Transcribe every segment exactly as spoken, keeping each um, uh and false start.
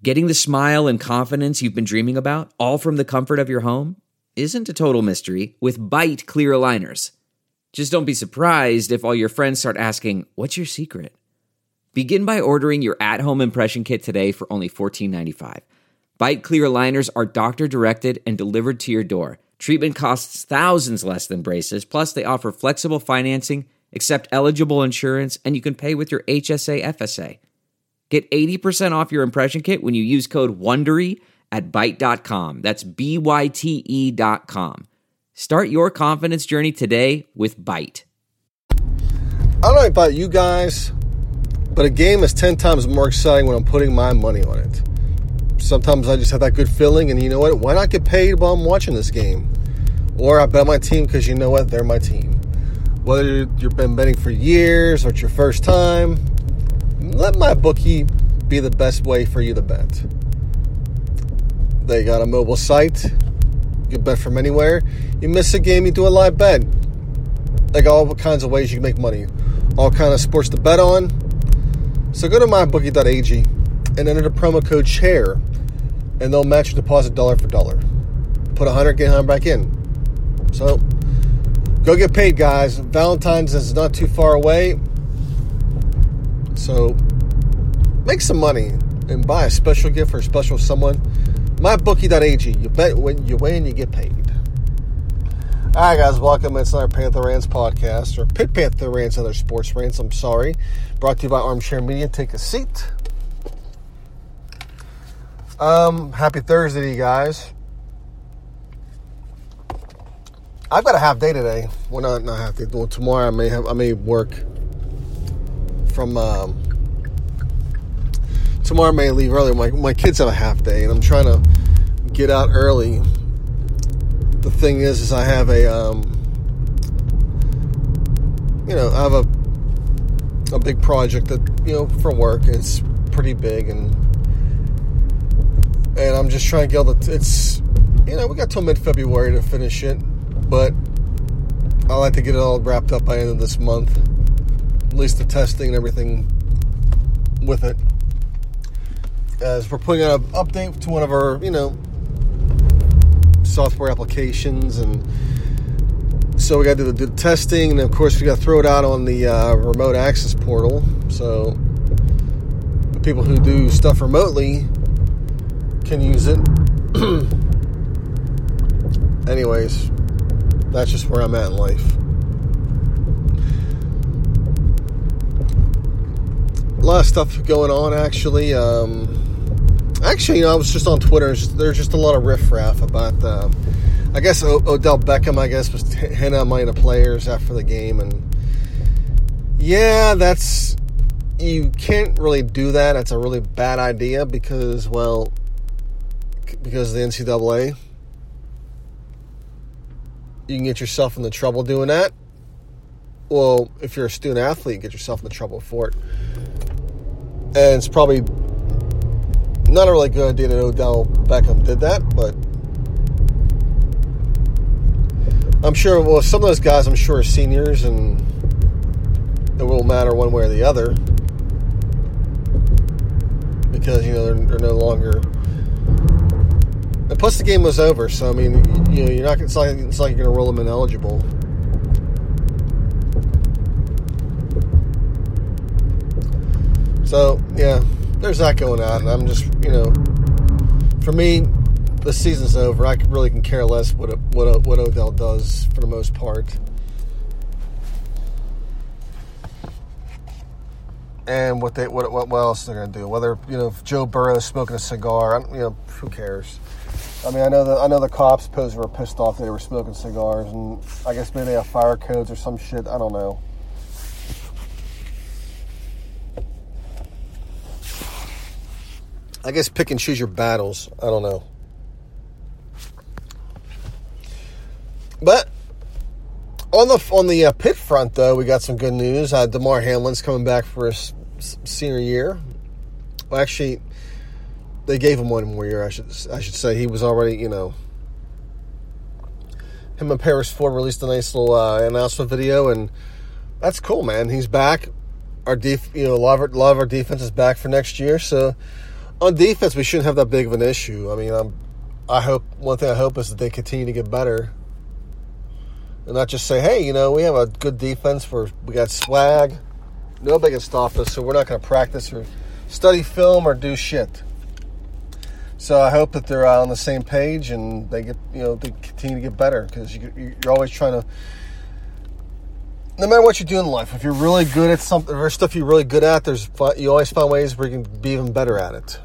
Getting the smile and confidence you've been dreaming about, all from the comfort of your home, isn't a total mystery with Byte clear aligners. Just don't be surprised if all your friends start asking, "What's your secret?" Begin by ordering your at-home impression kit today for only fourteen ninety-five. Byte clear aligners are doctor-directed and delivered to your door. Treatment costs thousands less than braces, plus they offer flexible financing, accept eligible insurance, and you can pay with your H S A F S A. Get eighty percent off your impression kit when you use code WONDERY at byte dot com. That's B Y T E dot com. Start your confidence journey today with Byte. I don't know about you guys, but a game is ten times more exciting when I'm putting my money on it. Sometimes I just have that good feeling, and you know what? Why not get paid while I'm watching this game? Or I bet my team because you know what? They're my team. Whether you've been betting for years or it's your first time, let my bookie be the best way for you to bet. They got a mobile site. You can bet from anywhere. You miss a game, you do a live bet. They got all kinds of ways you can make money. All kinds of sports to bet on. So go to my bookie dot a g and enter the promo code CHAIR, and they'll match your deposit dollar for dollar. Put one hundred, get one hundred back in. So go get paid, guys. Valentine's is not too far away. So make some money and buy a special gift for a special someone. my bookie dot a g. You bet when you win, you get paid. All right, guys, welcome. It's another Panther Rants podcast, or Pit Panther Rants, other sports rants. I'm sorry. Brought to you by Armchair Media. Take a seat. Um, happy Thursday to you guys. I've got a half day today. Well, not not half day. Well, tomorrow I may have I may work from. Um, tomorrow I may leave early. My my kids have a half day, and I'm trying to get out early. The thing is, is I have a, um, you know, I have a a big project that, you know, for work. It's pretty big, and and I'm just trying to get all the. It's, you know, we got till mid-February to finish it, but I like to get it all wrapped up by the end of this month. At least the testing and everything with it. As we're putting out an update to one of our, you know, software applications, and so we got to do the, do the testing, and of course we got to throw it out on the uh, remote access portal, so the people who do stuff remotely can use it. Anyways, that's just where I'm at in life. A lot of stuff going on, actually. Um, actually, you know, I was just on Twitter. There's just a lot of riffraff about, uh, I guess, o- Odell Beckham, I guess, was handing out money to players after the game. And, yeah, that's, you can't really do that. That's a really bad idea because, well, because of the N C double A. You can get yourself into trouble doing that. Well, if you're a student athlete, you get yourself into trouble for it. And it's probably not a really good idea that Odell Beckham did that, but I'm sure, well, some of those guys, I'm sure, are seniors, and it won't matter one way or the other because, you know, they're, they're no longer. And plus, the game was over, so I mean, you know, you're not. It's like it's like you're going to roll them ineligible. So yeah, there's that going on. And I'm just, you know, for me, the season's over. I really can care less what what what Odell does for the most part. And what they what what else they're going to do? Whether, you know, if Joe Burrow's smoking a cigar, you know, who cares? I mean, I know the I know the cops supposedly were pissed off they were smoking cigars, and I guess maybe they have fire codes or some shit. I don't know. I guess pick and choose your battles. I don't know. But on the on the uh, pit front, though, we got some good news. Uh, DeMar Hamlin's coming back for his senior year. Well, actually, they gave him one more year. I should I should say he was already, you know. Him and Paris Ford released a nice little uh, announcement video, and that's cool, man. He's back. Our def, you know, a lot of our, a lot of our defense is back for next year, so on defense, we shouldn't have that big of an issue. I mean, I'm, I hope one thing I hope is that they continue to get better, and not just say, "Hey, you know, we have a good defense. We're, we got swag. Nobody can stop us, so we're not going to practice or study film or do shit." So I hope that they're uh, on the same page and they get, you know, they continue to get better, because you, you're always trying to. No matter what you do in life, if you're really good at something, or stuff you're really good at, there's you always find ways where you can be even better at it.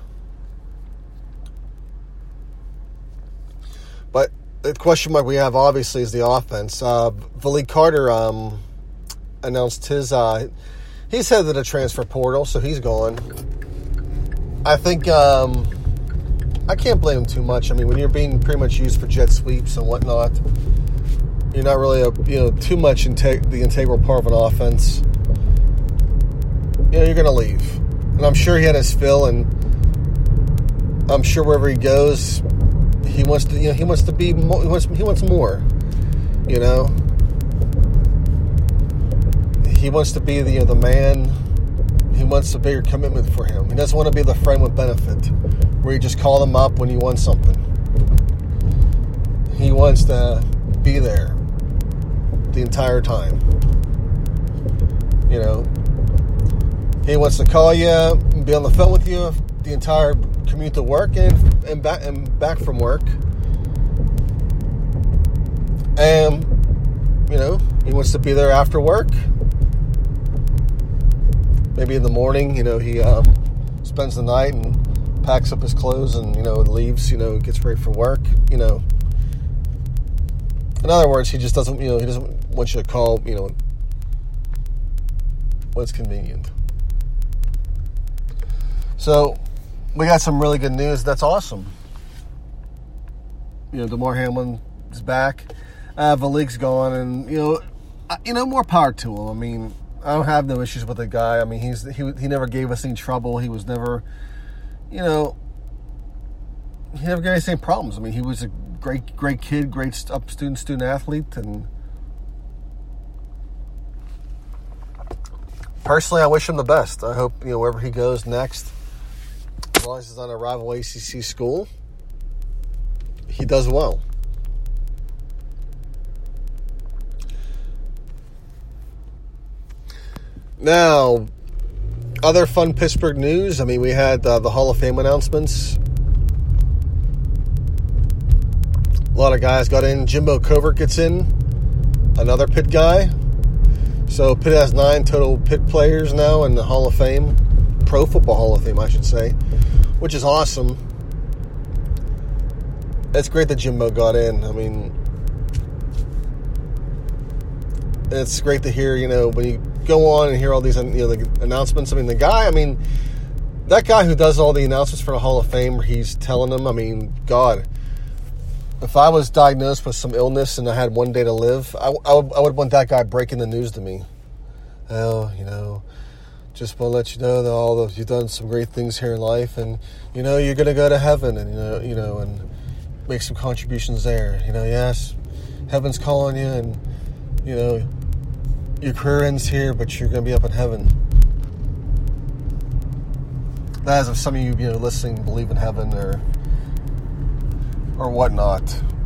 But the question mark we have, obviously, is the offense. Uh, Valik Carter um, announced his. Uh, he's headed to the transfer portal, so he's gone. I think um, I can't blame him too much. I mean, when you're being pretty much used for jet sweeps and whatnot, you're not really a, you know too much integ- the integral part of an offense. You know, you're going to leave, and I'm sure he had his fill, and I'm sure wherever he goes, he wants to. You know, he wants to be. More, he wants. He wants more. You know, he wants to be the you know, the man. He wants a bigger commitment for him. He doesn't want to be the friend with benefit, where you just call him up when you want something. He wants to be there the entire time. You know, he wants to call you, be on the phone with you the entire commute to work and and back and back from work. And you know, he wants to be there after work. Maybe in the morning, you know, he um, spends the night and packs up his clothes and you know leaves. You know, gets ready for work. You know. In other words, he just doesn't, you know, he doesn't want you to call, you know, when it's convenient. So, we got some really good news. That's awesome. You know, DeMar Hamlin is back. Uh, Valik's gone, and you know, you know, more power to him. I mean, I don't have no issues with the guy. I mean, he's he he never gave us any trouble. He was never, you know, he never gave us any problems. I mean, he was a Great, great kid, great student, student athlete, and personally, I wish him the best. I hope you know wherever he goes next, as long as he's on a rival A C C school, he does well. Now, other fun Pittsburgh news. I mean, we had uh, the Hall of Fame announcements. A lot of guys got in. Jimbo Covert gets in. Another Pitt guy. So Pitt has nine total Pitt players now in the Hall of Fame. Pro Football Hall of Fame, I should say. Which is awesome. It's great that Jimbo got in. I mean, it's great to hear, you know, when you go on and hear all these, you know, the announcements. I mean, the guy, I mean, that guy who does all the announcements for the Hall of Fame, where he's telling them, I mean, God, if I was diagnosed with some illness and I had one day to live, I, I, would, I would want that guy breaking the news to me. Oh, you know, just want to let you know that all those, you've done some great things here in life, and you know you're going to go to heaven, and you know, you know, and make some contributions there. You know, yes, heaven's calling you, and you know, your career ends here, but you're going to be up in heaven. That is, if some of you, you know, listening believe in heaven or. or whatnot.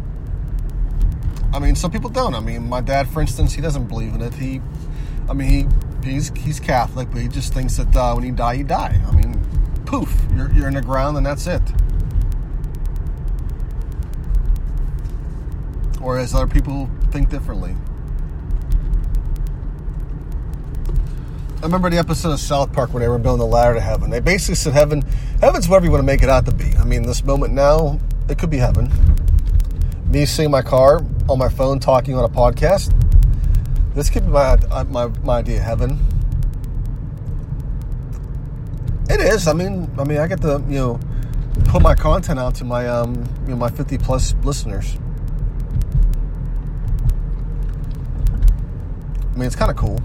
I mean, some people don't. I mean, my dad, for instance, he doesn't believe in it. He, I mean, he he's he's Catholic, but he just thinks that uh, when you die, you die. I mean, poof, you're you're in the ground, and that's it. Whereas other people think differently. I remember the episode of South Park when they were building the ladder to heaven. They basically said heaven, heaven's whatever you want to make it out to be. I mean, this moment now, it could be heaven. Me sitting in my car on my phone talking on a podcast. This could be my my my idea of heaven. It is. I mean, I mean, I get to you know put my content out to my um you know my fifty plus listeners. I mean, it's kind of cool.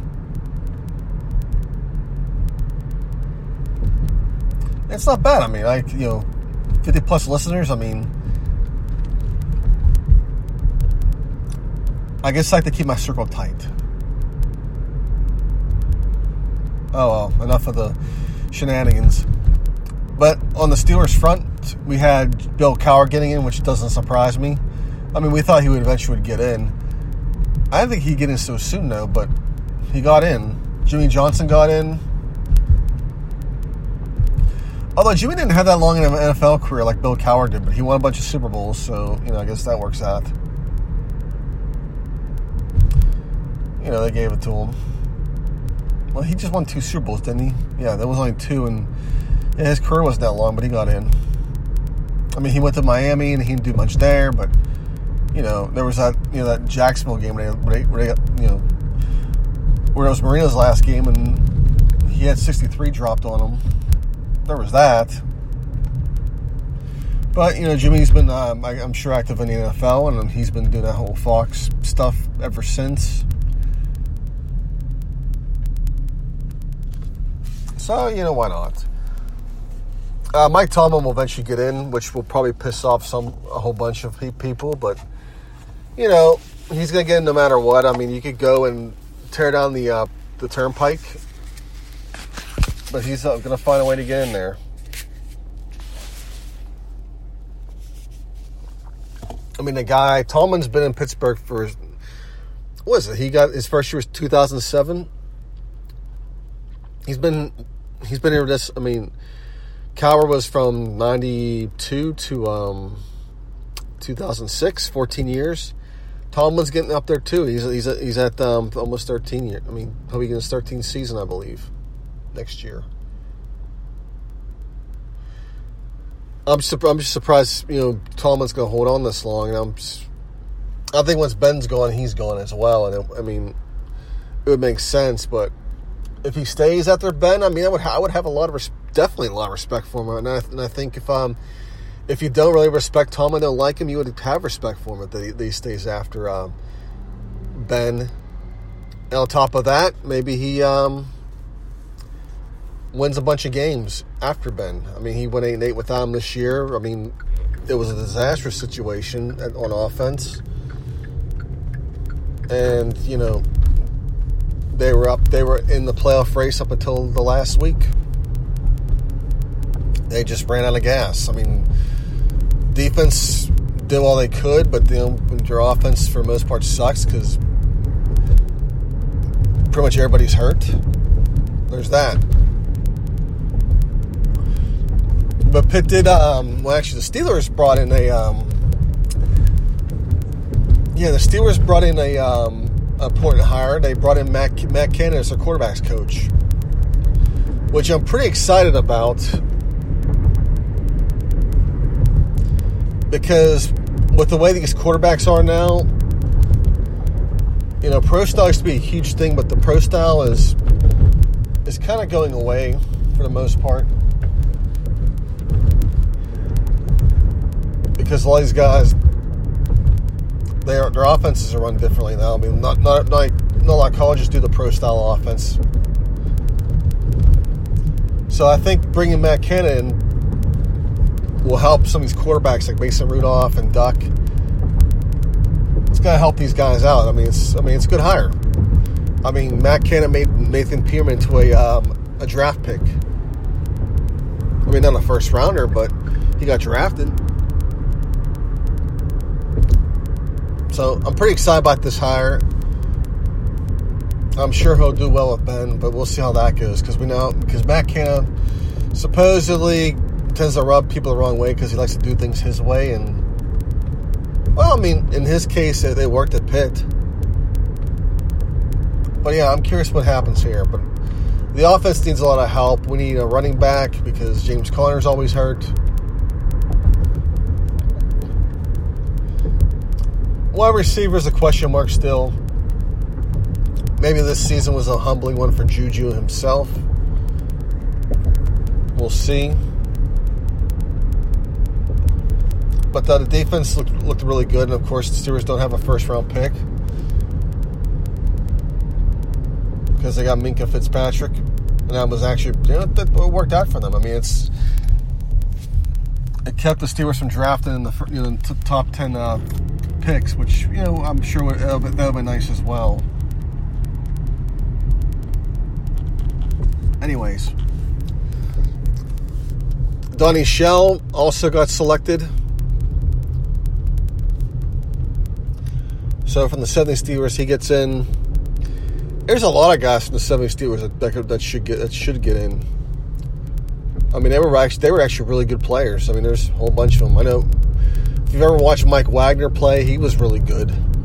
It's not bad. I mean, like, you know, fifty plus listeners. I mean, I guess I like to keep my circle tight. Oh, well, enough of the shenanigans. But on the Steelers front, we had Bill Cowher getting in, which doesn't surprise me. I mean, we thought he would eventually get in. I didn't think he'd get in so soon, though, but he got in. Jimmy Johnson got in. Although Jimmy didn't have that long in an N F L career like Bill Cowher did, but he won a bunch of Super Bowls, so, you know, I guess that works out. You know, they gave it to him. Well, he just won two Super Bowls, didn't he? Yeah, there was only two, and yeah, his career wasn't that long, but he got in. I mean, he went to Miami, and he didn't do much there, but, you know, there was that, you know, that Jacksonville game where they, where they got, you know, where it was Marino's last game, and he had sixty-three dropped on him. There was that. But, you know, Jimmy's been, um, I, I'm sure, active in the N F L, and he's been doing that whole Fox stuff ever since. So, you know, why not? Uh, Mike Tomlin will eventually get in, which will probably piss off some a whole bunch of people, but, you know, he's going to get in no matter what. I mean, you could go and tear down the uh, the turnpike, but he's uh, going to find a way to get in there. I mean, the guy, Tomlin's been in Pittsburgh for, what is it? He got, his first year was two thousand seven. He's been, he's been here with this, I mean, Cowher was from ninety-two to um, two thousand six, fourteen years. Tomlin's getting up there too. He's he's he's at um, almost thirteen years. I mean, he'll be getting his thirteenth season, I believe, next year. I'm just, I'm just surprised, you know, Tomlin's going to hold on this long. And I'm, just, I think once Ben's gone, he's gone as well. And it, I mean, it would make sense, but if he stays after Ben, I mean, I would I would have a lot of res- definitely a lot of respect for him, and I, and I think if um if you don't really respect Tomlin, don't like him, you would have respect for him that he, that he stays after um, Ben. And on top of that, maybe he um wins a bunch of games after Ben. I mean, he went eight and eight without him this year. I mean, it was a disastrous situation on offense, and you know. They were up. They were in the playoff race up until the last week. They just ran out of gas. I mean, defense did all they could, but you know, your offense for the most part sucks because pretty much everybody's hurt. There's that. But Pitt did. Um, well, actually, the Steelers brought in a. Um, yeah, the Steelers brought in a. Um, important hire. They brought in Matt, Matt Canada as their quarterback's coach, which I'm pretty excited about because with the way these quarterbacks are now, you know, pro style used to be a huge thing, but the pro style is is kind of going away for the most part because a lot of these guys, Their their offenses are run differently now. I mean, not not not, not a lot of colleges do the pro style offense. So I think bringing Matt Canada in will help some of these quarterbacks like Mason Rudolph and Duck. It's gonna help these guys out. I mean, it's I mean it's a good hire. I mean, Matt Canada made Nathan Peterman into a um, a draft pick. I mean, not a first rounder, but he got drafted. So I'm pretty excited about this hire. I'm sure he'll do well with Ben, but we'll see how that goes because we know because Matt Canada supposedly tends to rub people the wrong way because he likes to do things his way. And well, I mean, in his case, they worked at Pitt. But yeah, I'm curious what happens here. But the offense needs a lot of help. We need a running back because James Conner's always hurt. Wide receiver is a question mark still. Maybe this season was a humbling one for Juju himself. We'll see. But uh, the defense looked, looked really good. And, of course, the Steelers don't have a first-round pick. Because they got Minkah Fitzpatrick. And that was actually, you know, that worked out for them. I mean, it's... It kept the Steelers from drafting in the you know, t- top ten uh, picks, which, you know, I'm sure would, uh, that would be nice as well. Anyways, Donnie Shell also got selected. So from the seventies Steelers, he gets in. There's a lot of guys from the seventies Steelers that, that, that should get that should get in. I mean, they were actually they were actually really good players. I mean, there's a whole bunch of them. I know if you've ever watched Mike Wagner play, he was really good.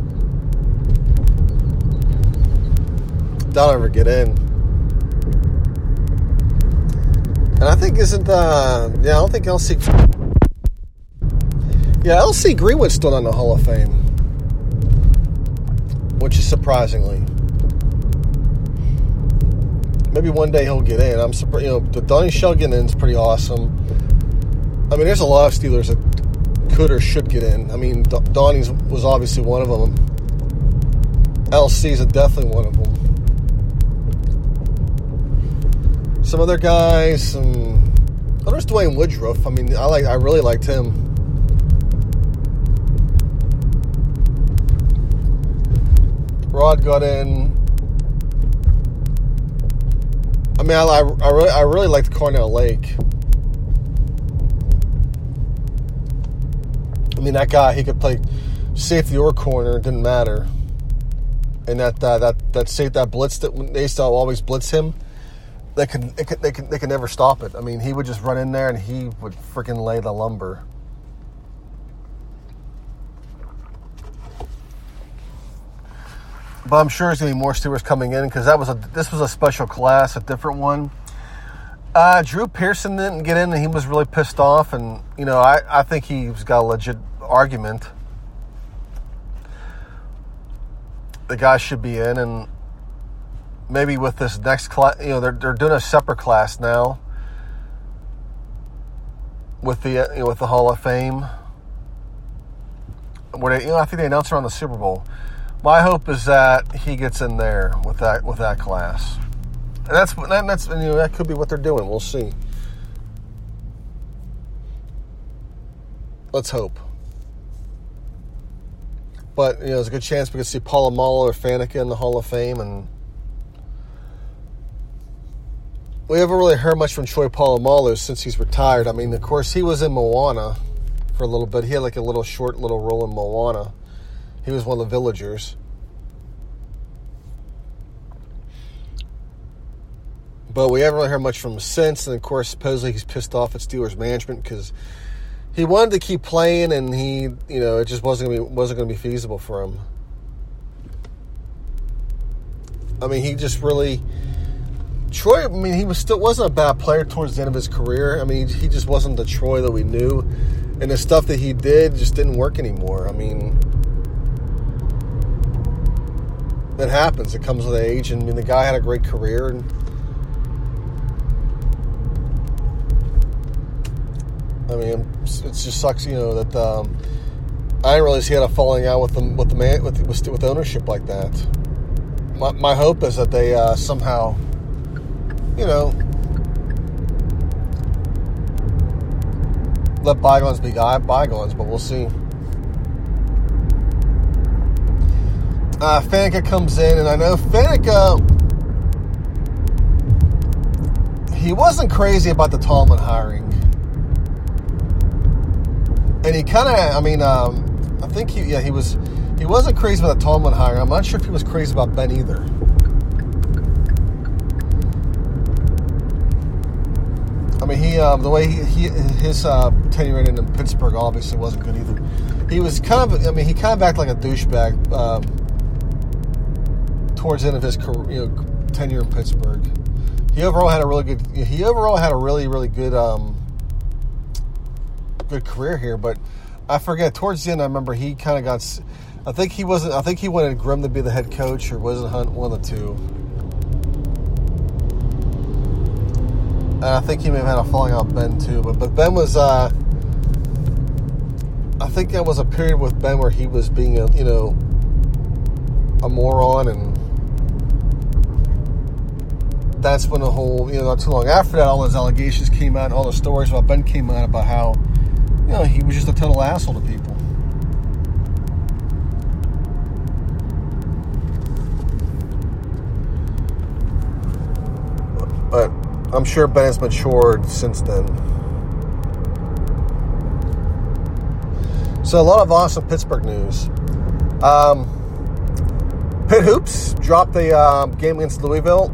They'll never get in. And I think isn't uh yeah, I don't think L C Yeah, L C Greenwood's still not in the Hall of Fame. Which is surprisingly. Maybe one day he'll get in. I'm surprised, you know, the Donnie Shell getting in is pretty awesome. I mean, there's a lot of Steelers that could or should get in. I mean, Donnie's was obviously one of them. L C's definitely one of them. Some other guys, um, oh, there's Dwayne Woodruff. I mean, I like, I really liked him. Rod got in. I mean, I, I, I really, I really liked Cornell Lake. I mean, that guy, he could play safety or corner, it didn't matter. And that uh, that that safe that blitz that they used to always blitz him. They could, they could, they could, they could never stop it. I mean, he would just run in there and he would freaking lay the lumber. But I'm sure there's gonna be more Steelers coming in because that was a this was a special class, a different one. Uh, Drew Pearson didn't get in, and he was really pissed off. And you know, I, I think he's got a legit argument. The guy should be in, and maybe with this next class, you know, they're they're doing a separate class now with the you know, with the Hall of Fame. Where they, you know, I think they announced it on the Super Bowl. My hope is that he gets in there with that with that class, and that's that, that's you know that could be what they're doing. We'll see. Let's hope. But you know, there's a good chance we could see Polamalu or Faneca in the Hall of Fame, and we haven't really heard much from Troy Polamalu since he's retired. I mean, of course, he was in Moana for a little bit. He had like a little short little role in Moana. He was one of the villagers. But we haven't really heard much from him since. And, of course, supposedly he's pissed off at Steelers management because he wanted to keep playing and he, you know, it just wasn't going to be, wasn't going to be feasible for him. I mean, he just really... Troy, I mean, he was still wasn't a bad player towards the end of his career. I mean, he just wasn't the Troy that we knew. And the stuff that he did just didn't work anymore. I mean... It happens. It comes with age. And I mean, the guy had a great career. And I mean, it just sucks, you know, that um, I didn't realize he had a falling out with the with the man with with, with ownership like that. My my hope is that they uh, somehow, you know, let bygones be bygones. But we'll see. Uh, Faneca comes in, and I know Faneca, he wasn't crazy about the Tallman hiring. And he kind of, I mean, um, I think he, yeah, he was, he wasn't crazy about the Tallman hiring. I'm not sure if he was crazy about Ben either. I mean, he, um, the way he, he his uh, tenure in, in Pittsburgh obviously wasn't good either. He was kind of, I mean, he kind of acted like a douchebag. Um, towards the end of his career, you know, tenure in Pittsburgh. He overall had a really good he overall had a really really good um good career here, but I forget towards the end I remember he kind of got I think he wasn't I think he wanted Grimm to be the head coach or wasn't Hunt, one of the two. And I think he may have had a falling out with Ben too, but but Ben was uh I think that was a period with Ben where he was being a, you know, a moron, and that's when the whole, you know, not too long after that, all those allegations came out, all the stories about Ben came out about how, you know, he was just a total asshole to people. But I'm sure Ben has matured since then. So a lot of awesome Pittsburgh news. Um, Pitt Hoops dropped the uh, game against Louisville.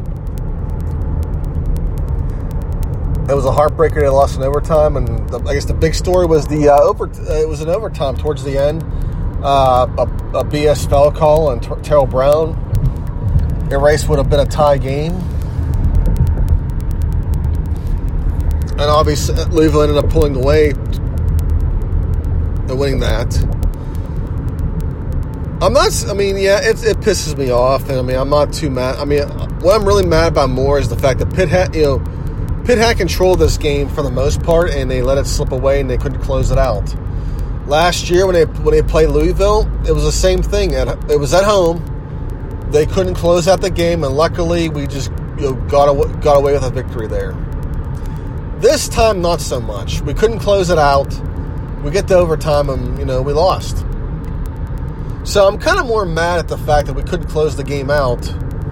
It was a heartbreaker. They lost in overtime, and the, I guess the big story was the uh, over. Uh, it was an overtime towards the end. Uh, a, a B S foul call on T- Terrell Brown. Erased would have been a tie game, and obviously Louisville ended up pulling away and winning that. I'm not. I mean, yeah, it, it pisses me off, and I mean, I'm not too mad. I mean, what I'm really mad about more is the fact that Pitt had, you know. Pitt had control of this game for the most part, and they let it slip away, and they couldn't close it out. Last year, when they when they played Louisville, it was the same thing. It was at home. They couldn't close out the game, and luckily, we just you know, got away, got away with a victory there. This time, not so much. We couldn't close it out. We get to overtime, and you know we lost. So I'm kind of more mad at the fact that we couldn't close the game out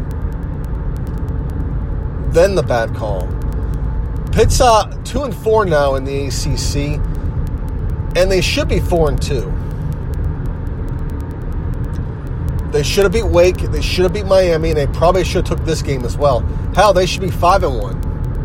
than the bad call. Pitt's uh, two and four now in the A C C, and they should be four and two. They should have beat Wake. They should have beat Miami, and they probably should have took this game as well. Hell, they should be five and one.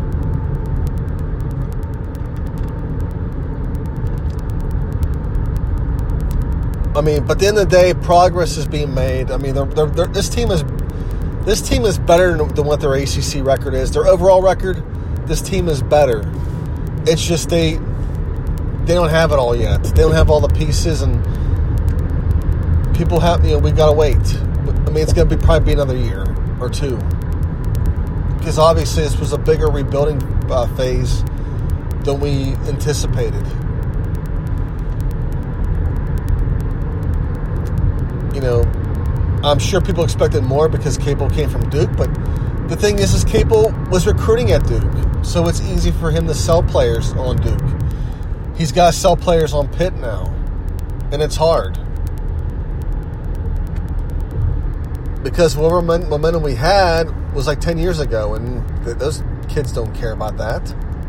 I mean, but at the end of the day, progress is being made. I mean, they're, they're, they're, this team is this team is better than what their A C C record is. Their overall record. This team is better. It's just they they don't have it all yet. They don't have all the pieces, and people have, you know, we've got to wait. I mean, it's going to be probably be another year or two. Because obviously this was a bigger rebuilding uh, phase than we anticipated. You know, I'm sure people expected more because Capel came from Duke, but the thing is, is Capel was recruiting at Duke, so it's easy for him to sell players on Duke. He's got to sell players on Pitt now, and it's hard. Because whatever momentum we had was like ten years ago, and those kids don't care about that.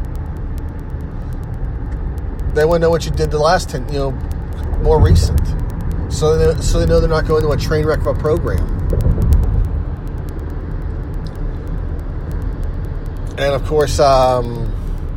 They want to know what you did the last ten, you know, more recent. So they, so they know they're not going to a train wreck of a program. And, of course, um,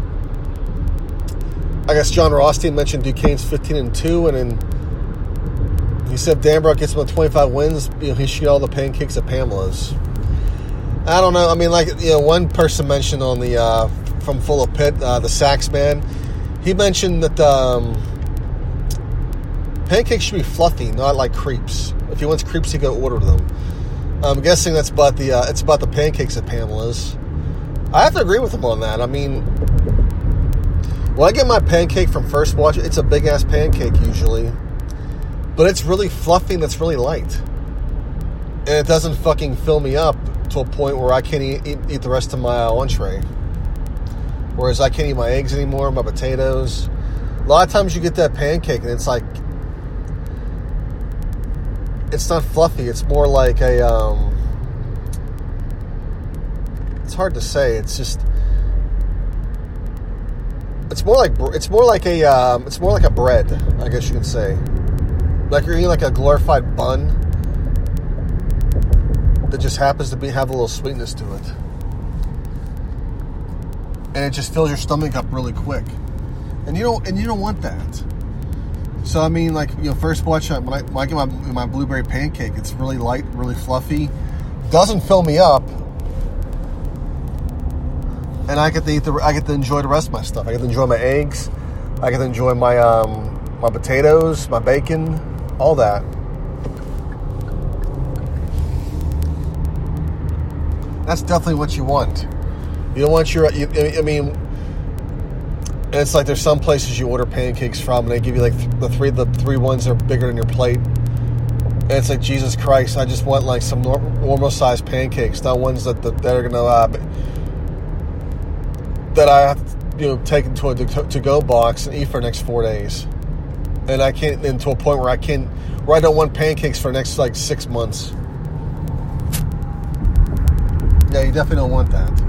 I guess John Rothstein mentioned Duquesne's fifteen and two, and then he said Danbrook gets him to twenty-five wins, you know, he should get all the pancakes at Pamela's. I don't know. I mean, like, you know, one person mentioned on the, uh, from Full of Pitt, uh, the sax man, he mentioned that um, pancakes should be fluffy, not like crepes. If he wants crepes, he go order them. I'm guessing that's about the, uh, it's about the pancakes at Pamela's. I have to agree with him on that. I mean, when I get my pancake from First Watch, it's a big-ass pancake usually. But it's really fluffy and it's really light. And it doesn't fucking fill me up to a point where I can't eat, eat, eat the rest of my uh, entree. Whereas I can't eat my eggs anymore, my potatoes. A lot of times you get that pancake and it's like, it's not fluffy. It's more like a, um... it's hard to say. It's just, it's more like it's more like a um, it's more like a bread, I guess you can say. Like you're eating like a glorified bun that just happens to be have a little sweetness to it, and it just fills your stomach up really quick. And you don't and you don't want that. So I mean, like, you know, First Watch, when I, when I get my my blueberry pancake, it's really light, really fluffy, doesn't fill me up. And I get to eat the. I get to enjoy the rest of my stuff. I get to enjoy my eggs. I get to enjoy my um, my potatoes, my bacon, all that. That's definitely what you want. You don't want your. You, I mean, and it's like there's some places you order pancakes from, and they give you like th- the three the three ones that are bigger than your plate. And it's like, Jesus Christ! I just want like some normal sized pancakes, not ones that that, that are gonna. Uh, that I have to, you know, take into a to-go box and eat for the next four days. And I can't, and to a point where I can't, where I don't want pancakes for the next, like, six months. Yeah, you definitely don't want that.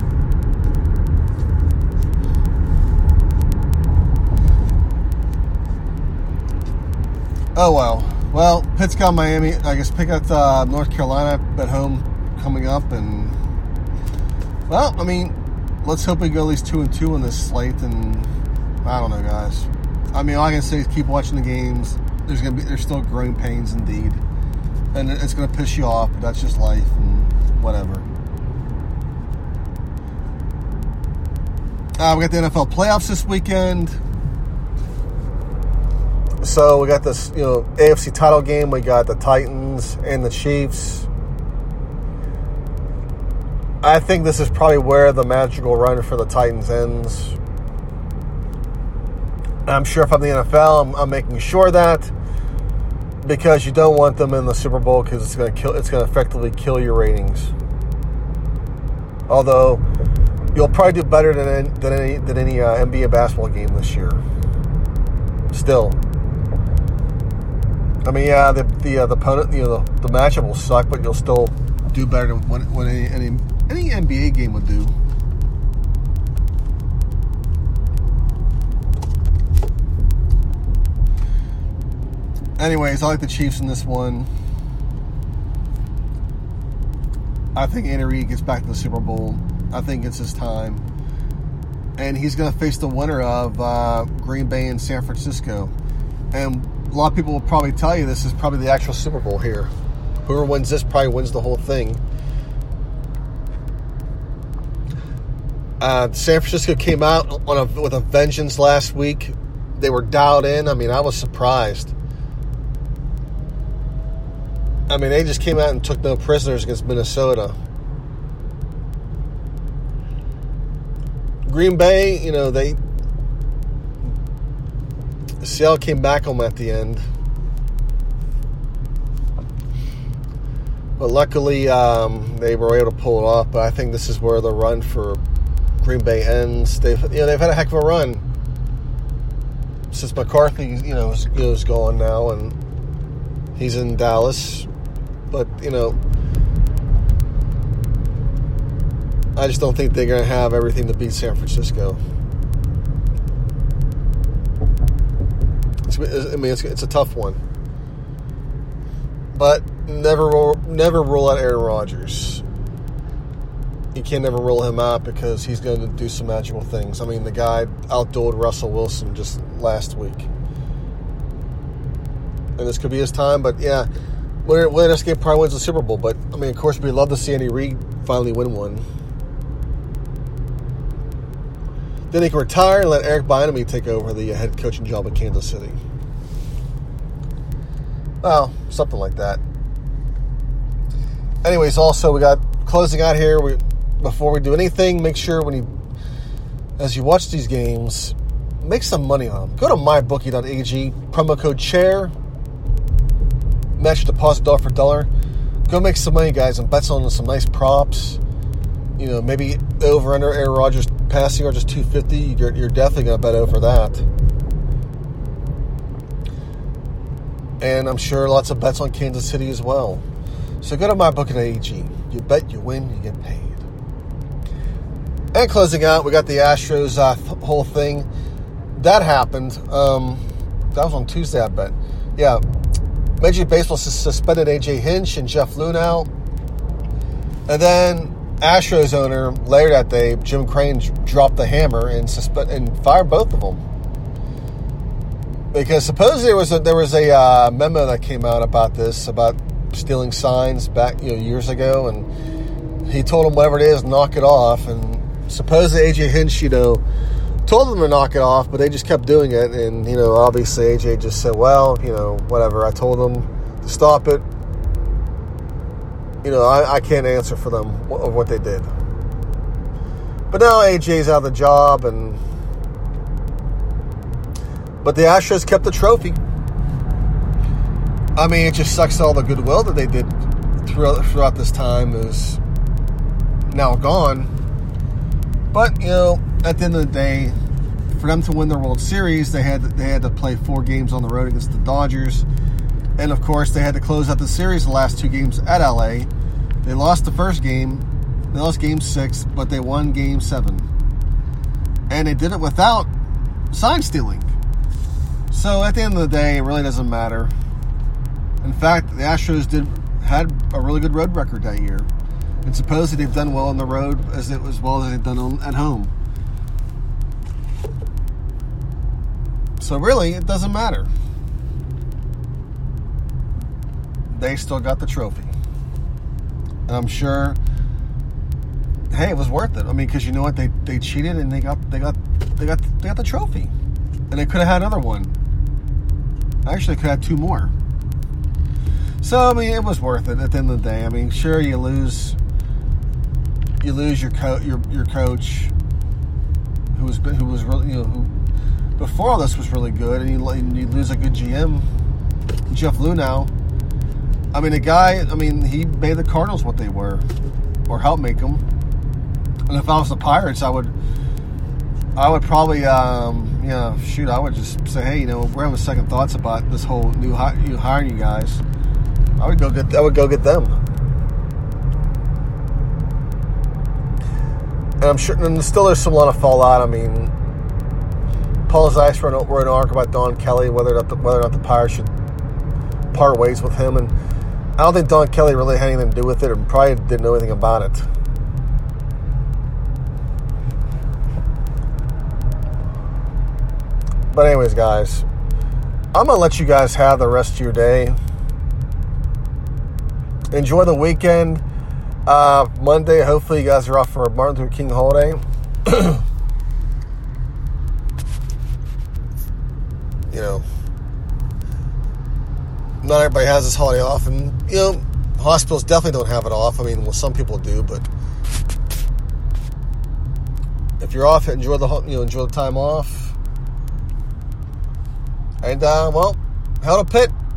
Oh, well. Well, Pitt's got Miami. I guess pick up uh, North Carolina at home coming up. And, well, I mean, let's hope we go at least two and two on this slate. And I don't know, guys. I mean, all I can say is keep watching the games. There's gonna be there's still growing pains indeed, and it's gonna piss you off. But that's just life and whatever. Uh, we got the N F L playoffs this weekend. So we got this, you know, A F C title game. We got the Titans and the Chiefs. I think this is probably where the magical run for the Titans ends. I'm sure if I'm the N F L, I'm, I'm making sure that, because you don't want them in the Super Bowl because it's going to kill. It's going to effectively kill your ratings. Although you'll probably do better than than any than any uh, N B A basketball game this year. Still, I mean, yeah, the the uh, the opponent, you know, the, the matchup will suck, but you'll still do better than what, what any, any any N B A game would do. Anyways, I like the Chiefs in this one. I think Andy Reid gets back to the Super Bowl. I think it's his time. And he's going to face the winner of uh, Green Bay and San Francisco. And a lot of people will probably tell you this is probably the actual Super Bowl here. Whoever wins this probably wins the whole thing. Uh, San Francisco came out on a, with a vengeance last week. They were dialed in. I mean, I was surprised. I mean, they just came out and took no prisoners against Minnesota. Green Bay, you know, they... Seattle came back on them at the end. But luckily, um, they were able to pull it off. But I think this is where the run for Green Bay ends. They've, you know, they've had a heck of a run since McCarthy, you know, is, you know, is gone now, and he's in Dallas. But, you know, I just don't think they're going to have everything to beat San Francisco. It's, I mean, it's, it's a tough one. But never, never rule out Aaron Rodgers. You can't never rule him out because he's going to do some magical things. I mean, the guy outdueled Russell Wilson just last week. And this could be his time, but yeah. Winner, winner this game probably wins the Super Bowl, but I mean, of course, we'd love to see Andy Reid finally win one. Then he can retire and let Eric Bieniemy take over the head coaching job at Kansas City. Well, something like that. Anyways, also we got closing out here. We before we do anything, make sure when you, as you watch these games, make some money on them. Go to my bookie dot a g, promo code chair. Match deposit dollar for dollar. Go make some money, guys, and bets on some nice props. You know, maybe over under Aaron Rodgers passing or just two fifty. You're, you're definitely going to bet over that. And I'm sure lots of bets on Kansas City as well. So go to my bookie dot a g. You bet, you win, you get paid. And closing out, we got the Astros uh, th- whole thing. That happened. Um, that was on Tuesday, I bet. Yeah. Major League Baseball suspended A J Hinch and Jeff Luhnow. And then Astros owner, later that day, Jim Crane dropped the hammer and suspend and fired both of them. Because supposedly there was a, there was a uh, memo that came out about this, about stealing signs back, you know, years ago. And he told them whatever it is, knock it off. And supposedly A J Hinch, you know, told them to knock it off, but they just kept doing it. And, you know, obviously A J just said, well, you know, whatever. I told them to stop it. You know, I, I can't answer for them of what they did. But now A J's out of the job, and but the Astros kept the trophy. I mean, it just sucks that all the goodwill that they did throughout, throughout this time is now gone. But, you know, at the end of the day, for them to win their World Series, they had they had to play four games on the road against the Dodgers. And, of course, they had to close out the series the last two games at L A. They lost the first game. They lost game six, but they won game seven. And they did it without sign stealing. So, at the end of the day, it really doesn't matter. fact, the Astros did had a really good road record that year. And supposedly they've done well on the road as, it, as well as they've done on, at home. So really, it doesn't matter. They still got the trophy. And I'm sure, hey, it was worth it. I mean, because you know what? They they cheated and they got they got they got they got the trophy. And they could have had another one. Actually, could have had two more. So I mean, it was worth it at the end of the day. I mean, sure, you lose. You lose your co- your your coach, who was who was really you know who before all this was really good, and you and you lose a good G M, Jeff Luhnow. I mean, the guy. I mean, he made the Cardinals what they were, or helped make them. And if I was the Pirates, I would, I would probably, um, you know, shoot, I would just say, hey, you know, we're having second thoughts about this whole new hi- you hiring you guys. I would go get. I would go get them. And I'm sure, and still there's some lot of fallout. I mean, Paul Zeiss wrote an article about Don Kelly, whether or not the, whether or not the Pirates should part ways with him. And I don't think Don Kelly really had anything to do with it, and probably didn't know anything about it. But anyways, guys, I'm gonna let you guys have the rest of your day. Enjoy the weekend. Uh, Monday, hopefully you guys are off for a Martin Luther King holiday. You know, not everybody has this holiday off, and, you know, hospitals definitely don't have it off. I mean, well, some people do, but if you're off, enjoy the, you know, enjoy the time off. And, uh, well, hell to pit.